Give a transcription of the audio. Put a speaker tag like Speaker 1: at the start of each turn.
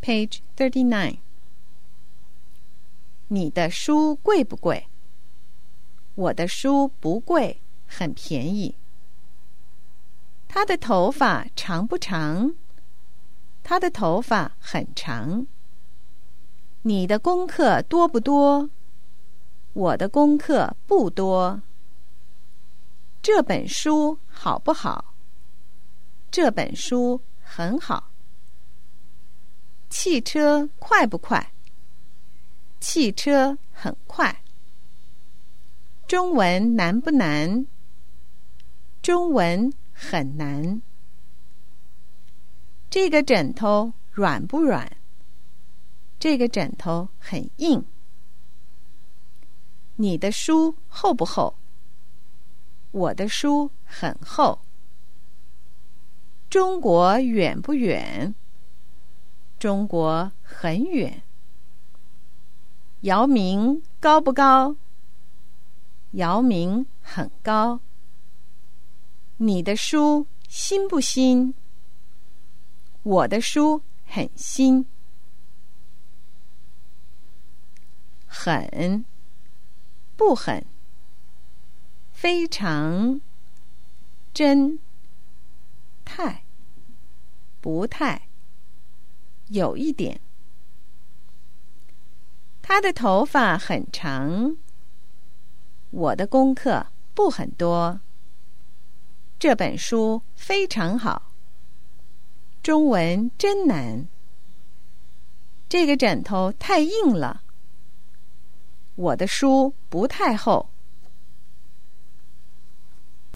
Speaker 1: Page 39. 你的书贵不贵？我的书不贵，很便宜。他的头发长不长？他的头发很长。你的功课多不多？我的功课不多。这本书好不好？这本书很好。汽车快不快？汽车很快。中文难不难？中文很难。这个枕头软不软？这个枕头很硬。你的书厚不厚？我的书很厚。中国远不远？中国很远。姚明高不高？姚明很高。你的书新不新？我的书很新。很，不很，非常，真，太，不太，有一点。他的头发很长。我的功课不很多。这本书非常好。中文真难。这个枕头太硬了。我的书不太厚。